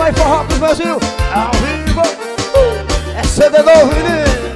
vai forró pros Brasil. Ao vivo. É CD novo, menino.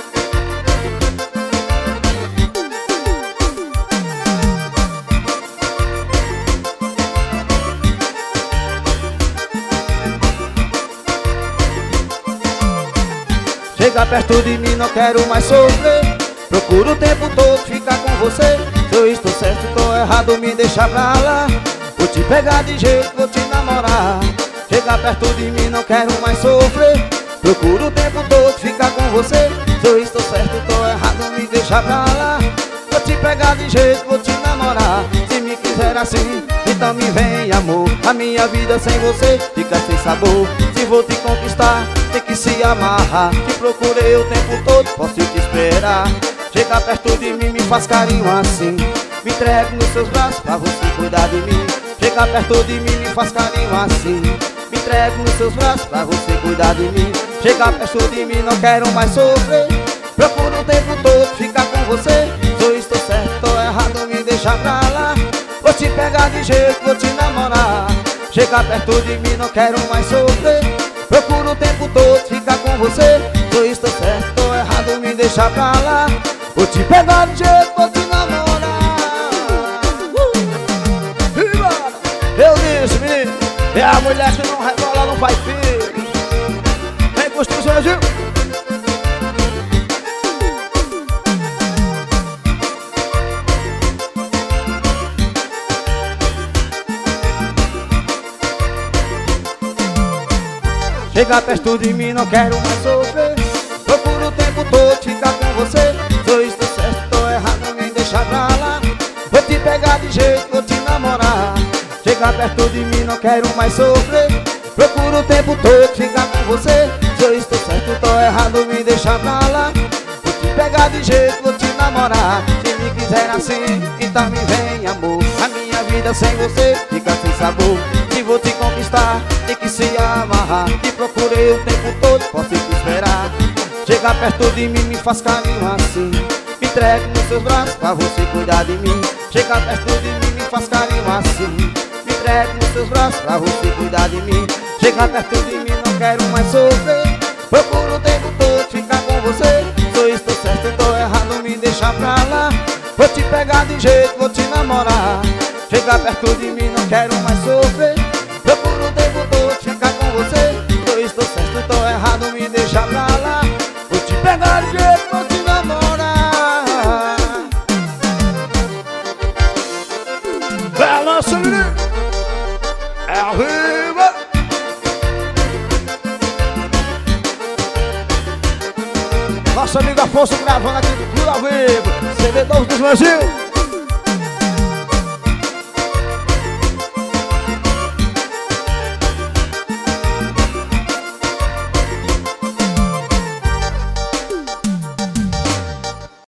Chega perto de mim, não quero mais sofrer. Procuro o tempo todo ficar com você. Se eu estou certo, tô errado, me deixa pra lá. Vou te pegar de jeito, vou te namorar. Chega perto de mim, não quero mais sofrer. Procuro o tempo todo ficar com você. Se eu estou certo, tô errado, me deixa pra lá. Vou te pegar de jeito, vou te namorar. Se me quiser assim, então me vem amor. A minha vida sem você fica sem sabor. Se vou te conquistar, tem que se amarrar. Te procurei o tempo todo, posso te esperar. Chega perto de mim, me faz carinho assim. Me entregue nos seus braços pra você cuidar de mim. Chega perto de mim, me faz carinho assim. Me entregue nos seus braços pra você cuidar de mim. Chega perto de mim, não quero mais sofrer. Procuro o tempo todo ficar com você. Se eu estou certo, tô errado, me deixa pra lá. Vou te pegar de jeito, vou te namorar. Chega perto de mim, não quero mais sofrer. Procuro o tempo todo ficar com você. Se eu estou certo, tô errado, me deixa pra lá. Vou te pegar de jeito, vou te namorar. Eu disse, menino, é a mulher que não rebola, não faz filho. Vem construção, Brasil. Chega perto de mim, não quero mais sofrer. Procuro o tempo todo ficar com você. Se eu estou certo, tô errado, me deixa pra lá. Vou te pegar de jeito, vou te namorar. Chega perto de mim, não quero mais sofrer. Procuro o tempo todo ficar com você. Se eu estou certo, tô errado, me deixa pra lá. Vou te pegar de jeito, vou te namorar. Se me quiser assim, então me vem amor. A minha vida sem você fica sem sabor. Se vou te conquistar, tem que se amarrar. Te procurei o tempo todo, posso te esperar. Chega perto de mim, me faz carinho assim. Me entregue nos seus braços pra você cuidar de mim. Chega perto de mim, me faz carinho assim. Me entregue nos seus braços pra você cuidar de mim. Chega perto de mim, não quero mais sofrer. Procuro o tempo todo ficar com você. Se eu estou certo, tô errado, me deixa pra lá. Vou te pegar de jeito, vou te namorar. Chega perto de mim, não quero mais sofrer. Procuro o tempo todo ficar com você. Se eu estou certo, tô errado, me deixa pra lá. Vou te pegar de jeito, vou te namorar. Balança, menino. É ao vivo. Nosso amigo Afonso gravando aqui tudo ao vivo. CD novo dos Brasil.